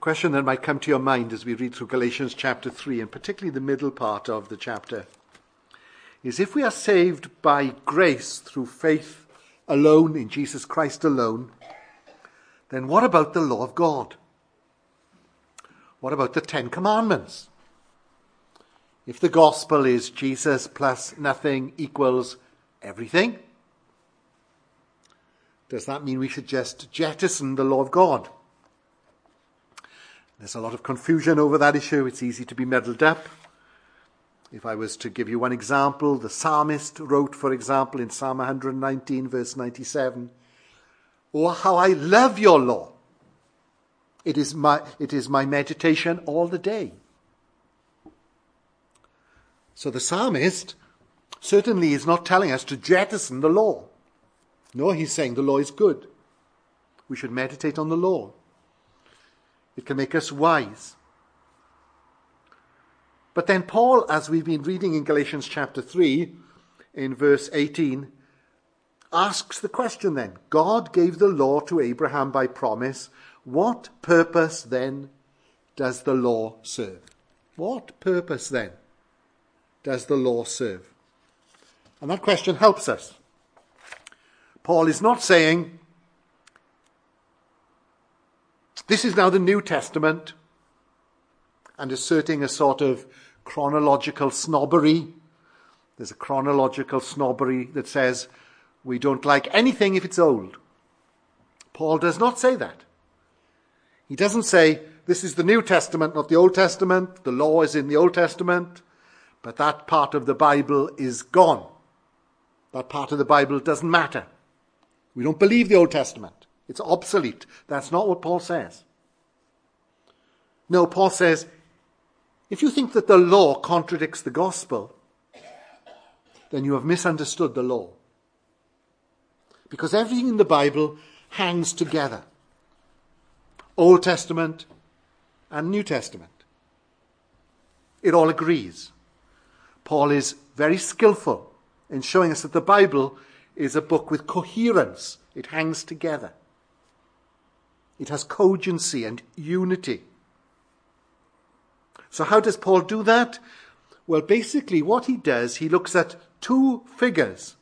question that might come to your mind as we read through Galatians chapter 3, and particularly the middle part of the chapter, is if we are saved by grace through faith alone, in Jesus Christ alone, then what about the law of God? What about the Ten Commandments? If the gospel is Jesus plus nothing equals everything, does that mean we should just jettison the law of God? There's a lot of confusion over that issue. It's easy to be muddled up. If I was to give you one example, the psalmist wrote, for example, in Psalm 119, verse 97, "Oh, how I love your law. It is my meditation all the day." So the psalmist certainly is not telling us to jettison the law. No, he's saying the law is good. We should meditate on the law. It can make us wise. But then Paul, as we've been reading in Galatians chapter 3, in verse 18, asks the question then, God gave the law to Abraham by promise. What purpose then does the law serve? What purpose then does the law serve? And that question helps us. Paul is not saying, this is now the New Testament, and asserting a sort of chronological snobbery. There's a chronological snobbery that says we don't like anything if it's old. Paul does not say that. He doesn't say, this is the New Testament, not the Old Testament. The law is in the Old Testament, but that part of the Bible is gone. That part of the Bible doesn't matter. We don't believe the Old Testament. It's obsolete. That's not what Paul says. No, Paul says, if you think that the law contradicts the gospel, then you have misunderstood the law. Because everything in the Bible hangs together. Old Testament and New Testament. It all agrees. Paul is very skillful in showing us that the Bible is a book with coherence. It hangs together. It has cogency and unity. So how does Paul do that? Well, basically what he does, he looks at two figures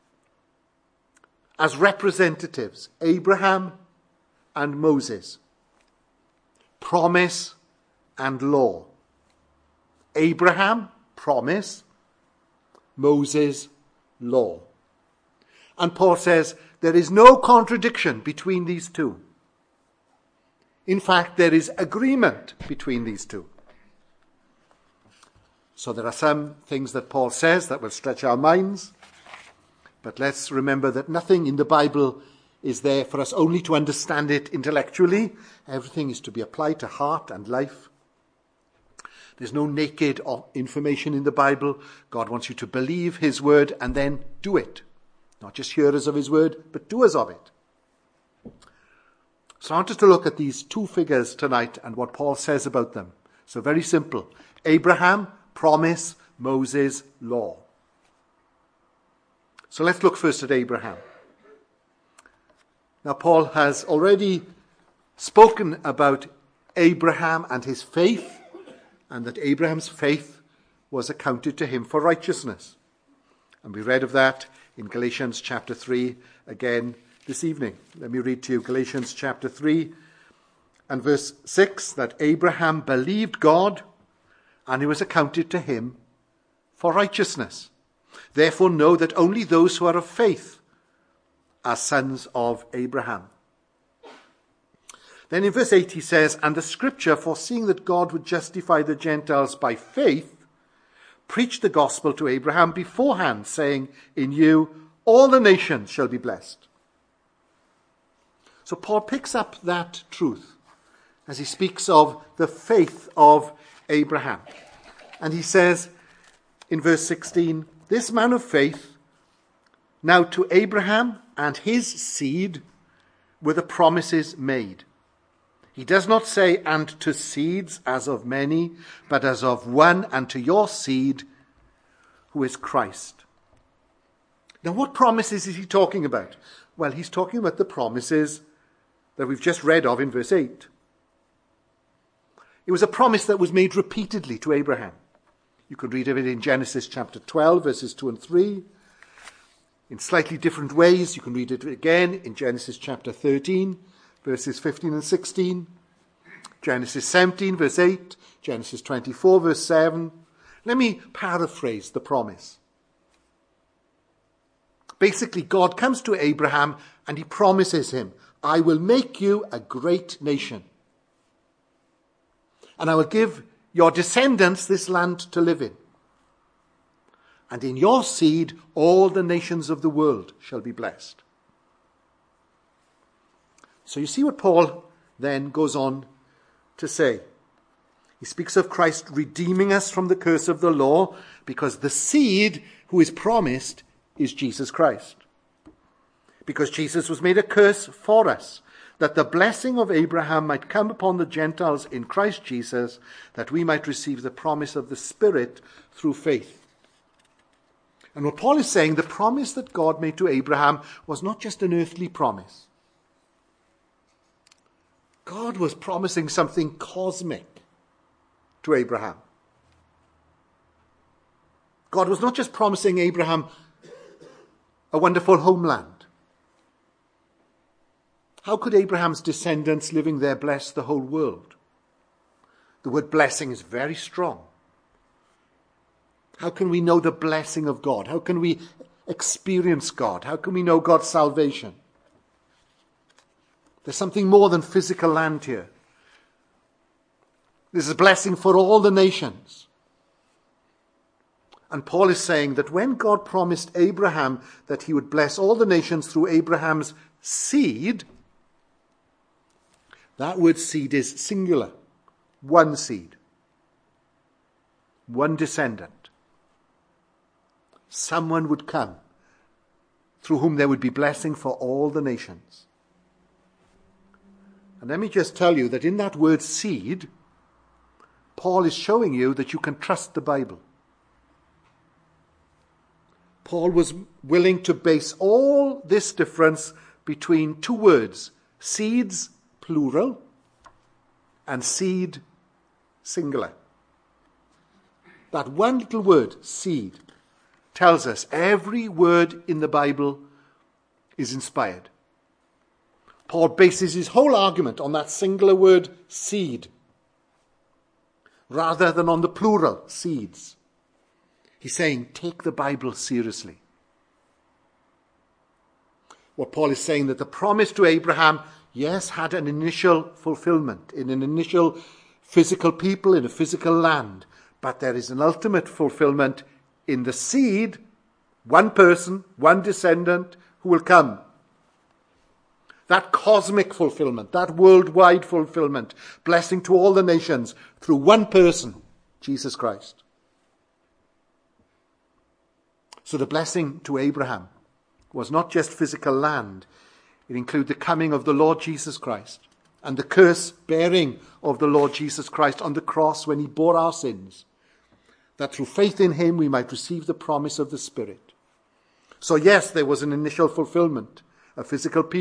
as representatives, Abraham and Moses. Promise and law. Abraham, promise. Moses, law. And Paul says there is no contradiction between these two. In fact, there is agreement between these two. So there are some things that Paul says that will stretch our minds, but let's remember that nothing in the Bible is there for us only to understand it intellectually. Everything is to be applied to heart and life. There's no naked information in the Bible. God wants you to believe his word and then do it. Not just hearers of his word, but doers of it. So I want us to look at these two figures tonight and what Paul says about them. So very simple. Abraham, promise. Moses, law. So let's look first at Abraham. Now Paul has already spoken about Abraham and his faith, and that Abraham's faith was accounted to him for righteousness. And we read of that in Galatians chapter 3 again this evening. Let me read to you Galatians chapter 3 and verse 6, that Abraham believed God and it was accounted to him for righteousness. Therefore know that only those who are of faith are sons of Abraham. Then in verse 8 he says, and the scripture, foreseeing that God would justify the Gentiles by faith, preached the gospel to Abraham beforehand, saying, in you all the nations shall be blessed. So Paul picks up that truth as he speaks of the faith of Abraham. And he says in verse 16, this man of faith, now to Abraham and his seed were the promises made. He does not say, and to seeds as of many, but as of one, and to your seed, who is Christ. Now, what promises is he talking about? Well, he's talking about the promises that we've just read of in verse 8. It was a promise that was made repeatedly to Abraham. You can read of it in Genesis chapter 12, verses 2 and 3. In slightly different ways, you can read it again in Genesis chapter 13, verses 15 and 16. Genesis 17, verse 8. Genesis 24, verse 7. Let me paraphrase the promise. Basically, God comes to Abraham and he promises him, I will make you a great nation. And I will give your descendants this land to live in. And in your seed, all the nations of the world shall be blessed. So you see what Paul then goes on to say. He speaks of Christ redeeming us from the curse of the law because the seed who is promised is Jesus Christ. Because Jesus was made a curse for us, that the blessing of Abraham might come upon the Gentiles in Christ Jesus, that we might receive the promise of the Spirit through faith. And what Paul is saying, the promise that God made to Abraham was not just an earthly promise. God was promising something cosmic to Abraham. God was not just promising Abraham a wonderful homeland. How could Abraham's descendants living there bless the whole world? The word blessing is very strong. How can we know the blessing of God? How can we experience God? How can we know God's salvation? There's something more than physical land here. This is a blessing for all the nations. And Paul is saying that when God promised Abraham that he would bless all the nations through Abraham's seed, that word seed is singular. One seed. One descendant. Someone would come through whom there would be blessing for all the nations. And let me just tell you that in that word seed, Paul is showing you that you can trust the Bible. Paul was willing to base all this difference between two words, seeds, plural, and seed, singular. That one little word, seed, tells us every word in the Bible is inspired. Paul bases his whole argument on that singular word, seed, rather than on the plural, seeds. He's saying, take the Bible seriously. What Paul is saying, that the promise to Abraham, yes, had an initial fulfillment in an initial physical people, in a physical land, but there is an ultimate fulfillment in the seed, one person, one descendant who will come. That cosmic fulfillment, that worldwide fulfillment, blessing to all the nations through one person, Jesus Christ. So the blessing to Abraham was not just physical land. It included the coming of the Lord Jesus Christ and the curse bearing of the Lord Jesus Christ on the cross when he bore our sins, that through faith in him we might receive the promise of the Spirit. So yes, there was an initial fulfillment, a physical people.